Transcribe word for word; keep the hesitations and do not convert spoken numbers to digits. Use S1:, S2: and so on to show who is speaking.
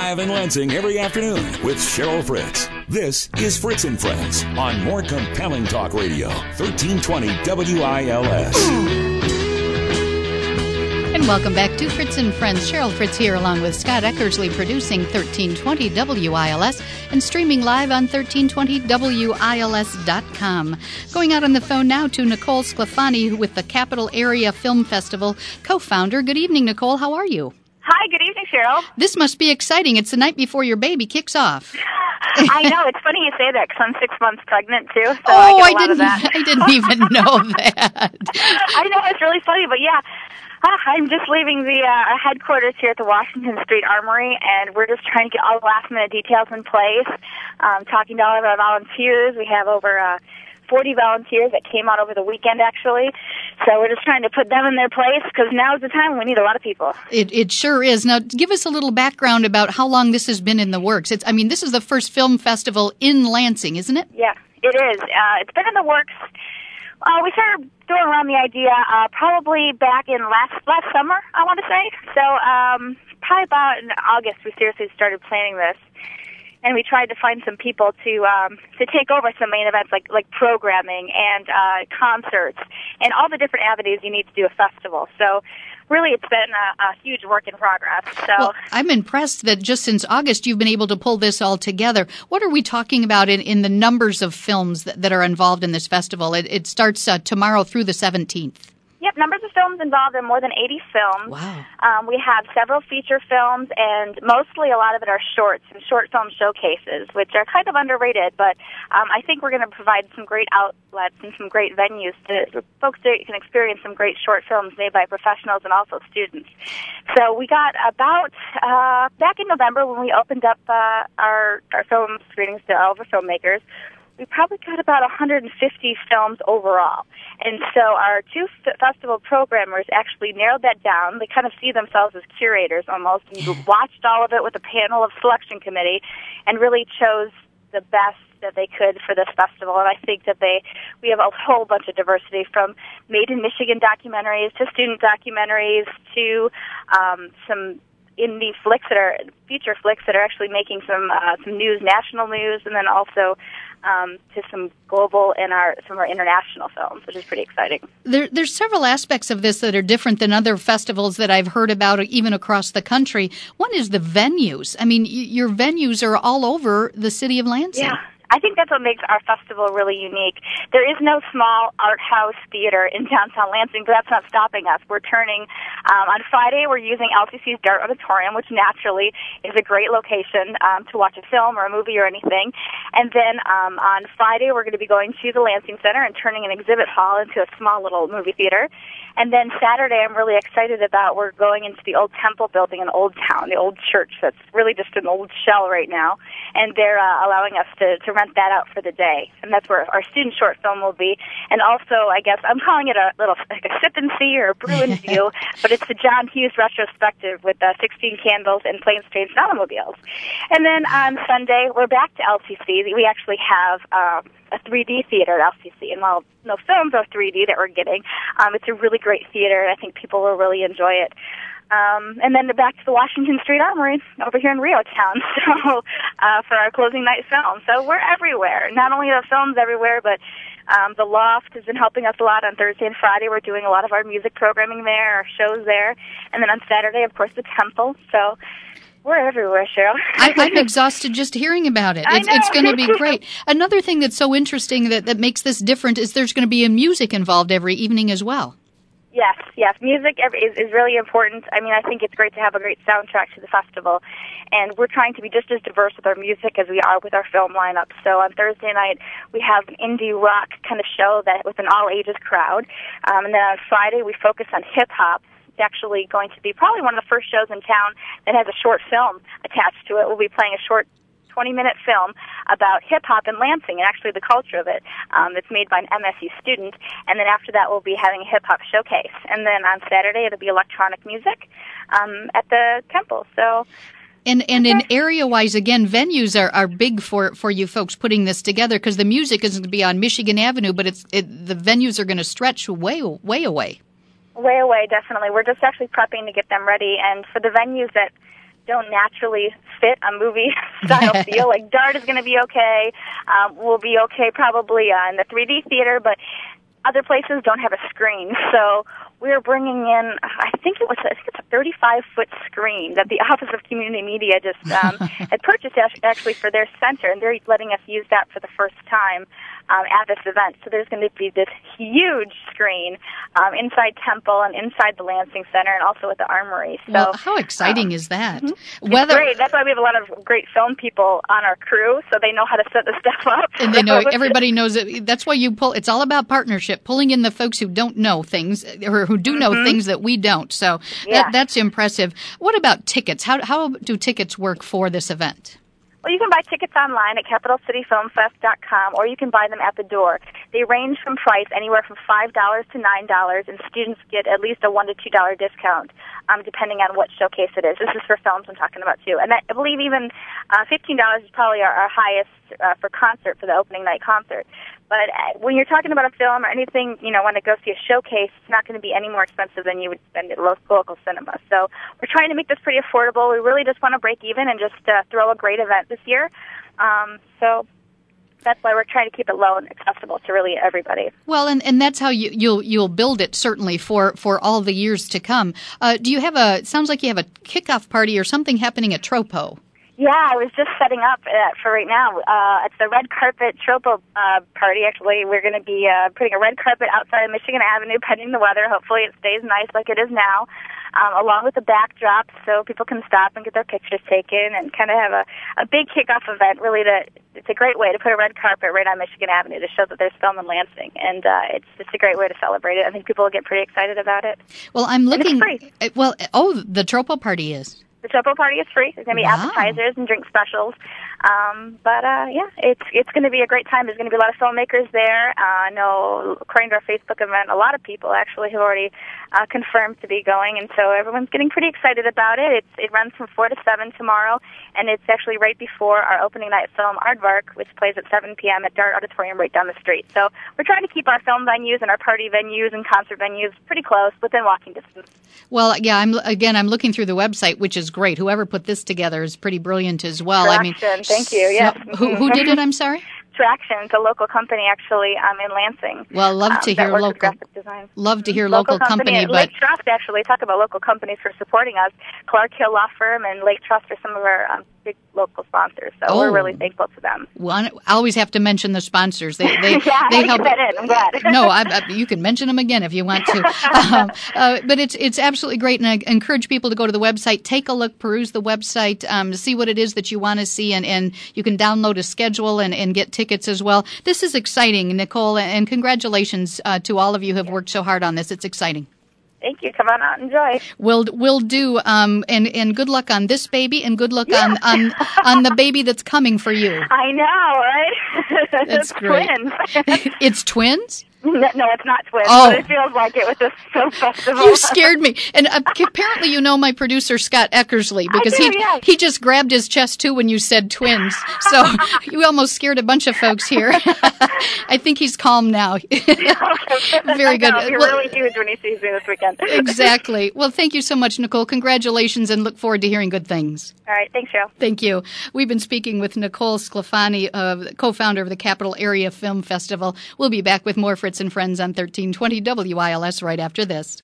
S1: live in Lansing every afternoon with Cheryl Fritz. This is Fritz and Friends on More Compelling Talk Radio, thirteen twenty W I L S.
S2: And welcome back to Fritz and Friends. Cheryl Fritz here along with Scott Eckersley producing thirteen twenty W I L S and streaming live on thirteen twenty W I L S dot com. Going out on the phone now to Nicole Sclafani with the Capital Area Film Festival co-founder. Good evening, Nicole. How are you?
S3: Hi, good evening, Cheryl.
S2: This must be exciting. It's the night before your baby kicks off.
S3: I know. It's funny you say that because I'm six months pregnant, too. So
S2: oh,
S3: I, get a
S2: I,
S3: lot
S2: didn't,
S3: of that.
S2: I didn't even know that.
S3: I know. It's really funny, but yeah. Ah, I'm just leaving the uh, headquarters here at the Washington Street Armory, and we're just trying to get all the last-minute details in place, um, talking to all of our volunteers. We have over uh, forty volunteers that came out over the weekend, actually. So we're just trying to put them in their place because now is the time when we need a lot of people.
S2: It it sure is. Now, give us a little background about how long this has been in the works. It's I mean, this is the first film festival in Lansing, isn't it?
S3: Yeah, it is. Uh, it's been in the works. Uh, we started throwing around the idea uh, probably back in last last summer, I want to say. So um, probably about in August, we seriously started planning this. And we tried to find some people to um, to take over some main events like like programming and uh, concerts and all the different avenues you need to do a festival. So really, it's been a, a huge work in progress. So
S2: well, I'm impressed that just since August you've been able to pull this all together. What are we talking about in, in the numbers of films that, that are involved in this festival? It, it starts uh, tomorrow through the seventeenth.
S3: Yep, numbers of films involved in more than eighty films.
S2: Wow.
S3: Um, we have several feature films, and mostly a lot of it are shorts and short film showcases, which are kind of underrated, but um, I think we're going to provide some great outlets and some great venues to for folks that can experience some great short films made by professionals and also students. So we got about, uh, back in November when we opened up uh, our, our film screenings to all of our filmmakers, we probably got about one hundred fifty films overall. And so our two f- festival programmers actually narrowed that down. They kind of see themselves as curators almost, and watched all of it with a panel of selection committee and really chose the best that they could for this festival. And I think that they, we have a whole bunch of diversity from Made in Michigan documentaries to student documentaries to um, some indie flicks that are feature flicks that are actually making some uh, some news, national news, and then also um, to some global and our some of our international films, which is pretty exciting.
S2: There, there's several aspects of this that are different than other festivals that I've heard about, even across the country. One is the venues. I mean, y- your venues are all over the city of Lansing.
S3: Yeah. I think that's what makes our festival really unique. There is no small art house theater in downtown Lansing, but that's not stopping us. We're turning, um, on Friday, we're using L C C's Dart Auditorium, which naturally is a great location um, to watch a film or a movie or anything. And then um, on Friday, we're going to be going to the Lansing Center and turning an exhibit hall into a small little movie theater. And then Saturday, I'm really excited about, we're going into the old Temple building in Old Town, the old church that's really just an old shell right now. And they're uh, allowing us to, to rent that out for the day. And that's where our student short film will be. And also, I guess, I'm calling it a little, like a sip and see or a brew and view, but it's the John Hughes retrospective with uh, sixteen candles and planes, trains, and automobiles. And then on Sunday, we're back to L C C. We actually have um, a three D theater at L C C. And while no films are three D that we're getting, um, it's a really great theater, and I think people will really enjoy it. Um, and then back to the Washington Street Armory over here in Rio Town, so uh, for our closing night film. So we're everywhere. Not only the films everywhere, but um, the Loft has been helping us a lot on Thursday and Friday. We're doing a lot of our music programming there, our shows there. And then on Saturday, of course, the Temple. So we're everywhere, Cheryl.
S2: I, I'm exhausted just hearing about it. It's, it's going to be great. Another thing that's so interesting that, that makes this different is there's going to be a music involved every evening as well.
S3: Yes, yes. Music is, is really important. I mean, I think it's great to have a great soundtrack to the festival. And we're trying to be just as diverse with our music as we are with our film lineup. So on Thursday night, we have an indie rock kind of show that with an all-ages crowd. Um, and then on Friday, we focus on hip-hop. It's actually going to be probably one of the first shows in town that has a short film attached to it. We'll be playing a short twenty-minute film about hip-hop in Lansing and actually the culture of it. Um, it's made by an M S U student. And then after that, we'll be having a hip-hop showcase. And then on Saturday, it'll be electronic music um, at the Temple. So...
S2: And and in area-wise, again, venues are, are big for, for you folks putting this together because the music isn't going to be on Michigan Avenue, but it's it, the venues are going to stretch way, way away.
S3: Way away, definitely. We're just actually prepping to get them ready. And for the venues that don't naturally fit a movie style feel. Like DART is going to be okay. Um, we'll be okay probably uh, in the three D theater, but other places don't have a screen. So we're bringing in, I think it was, I think it's a thirty-five foot screen that the Office of Community Media just um, had purchased actually for their center, and they're letting us use that for the first time um, at this event. So there's going to be this huge screen um, inside Temple and inside the Lansing Center, and also at the Armory. So
S2: well, how exciting um, is that?
S3: Mm-hmm. Whether, it's great. That's why we have a lot of great film people on our crew, so they know how to set the stuff up.
S2: And they know, everybody knows it. That's why you pull, it's all about partnership, pulling in the folks who don't know things, or who do know mm-hmm. things that we don't. So
S3: yeah.
S2: that, that's impressive. What about tickets? How, how do tickets work for this event?
S3: Well, you can buy tickets online at capital city film fest dot com, or you can buy them at the door. They range from price anywhere from five dollars to nine dollars, and students get at least a one to two dollar discount, um, depending on what showcase it is. This is for films I'm talking about, too. And that, I believe even uh, fifteen dollars is probably our, our highest uh, for concert, for the opening night concert. But uh, when you're talking about a film or anything, you know, when it goes to a showcase, it's not going to be any more expensive than you would spend at local, local cinema. So we're trying to make this pretty affordable. We really just want to break even and just uh, throw a great event this year. Um, so that's why we're trying to keep it low and accessible to really everybody.
S2: Well, and, and that's how you, you'll you'll build it, certainly, for, for all the years to come. Uh, do you have a, it sounds like you have a kickoff party or something happening at Tropo.
S3: Yeah, I was just setting up uh, for right now. Uh, it's the red carpet Tropo uh, party, actually. We're going to be uh, putting a red carpet outside of Michigan Avenue, pending the weather. Hopefully it stays nice like it is now, um, along with the backdrop so people can stop and get their pictures taken and kind of have a, a big kickoff event. Really, to, it's a great way to put a red carpet right on Michigan Avenue to show that there's film in Lansing. And uh, it's just a great way to celebrate it. I think people will get pretty excited about it.
S2: Well, I'm looking.
S3: And it's free.
S2: Well, oh, the Tropo party is.
S3: The Tropo party is free. There's going to be wow. appetizers and drink specials. Um, but, uh, yeah, it's it's going to be a great time. There's going to be a lot of filmmakers there. Uh, I know, according to our Facebook event, a lot of people actually have already uh, confirmed to be going, and so everyone's getting pretty excited about it. It's, it runs from four to seven tomorrow, and it's actually right before our opening night film, Aardvark, which plays at seven p.m. at DART Auditorium right down the street. So we're trying to keep our film venues and our party venues and concert venues pretty close, within walking distance.
S2: Well, yeah, I'm again, I'm looking through the website, which is great. Whoever put this together is pretty brilliant as well.
S3: Traction,
S2: I mean,
S3: thank you. Yes.
S2: So, who, who did it? I'm sorry.
S3: Traction, it's a local company actually um, in Lansing.
S2: Well, love
S3: um,
S2: to hear local. Love to hear local, local company,
S3: company
S2: but
S3: Lake Trust actually. Talk about local companies for supporting us. Clark Hill Law Firm and Lake Trust are some of our um, big local sponsors, so
S2: oh.
S3: we're really thankful to them.
S2: Well, I always have to mention the sponsors. They they
S3: yeah,
S2: they
S3: I
S2: help.
S3: Get that in. I'm glad.
S2: No, I, I, you can mention them again if you want to. um, uh, but it's it's absolutely great, and I encourage people to go to the website, take a look, peruse the website, um, see what it is that you want to see, and, and you can download a schedule and, and get tickets as well. This is exciting, Nicole, and congratulations uh, to all of you who have worked so hard on this. It's exciting.
S3: Thank you. Come on out and enjoy.
S2: We'll we'll do. Um, and and good luck on this baby, and good luck yeah. on, on on the baby that's coming for you.
S3: I know, right?
S2: That's great.
S3: Twins.
S2: It's twins?
S3: No, no, it's not twins,
S2: oh.
S3: but it feels like it with this film festival.
S2: You scared me. And uh, apparently you know my producer, Scott Eckersley, because
S3: I do,
S2: he
S3: yes.
S2: he just grabbed his chest, too, when you said twins. So you almost scared a bunch of folks here. I think he's calm now. Very good.
S3: He'll be
S2: well,
S3: really huge when he sees me this weekend.
S2: Exactly. Well, thank you so much, Nicole. Congratulations, and look forward to hearing good things.
S3: All right. Thanks, Cheryl.
S2: Thank you. We've been speaking with Nicole Sclafani, uh, co-founder of the Capital Area Film Festival. We'll be back with more Fritz and Friends on thirteen twenty W I L S right after this.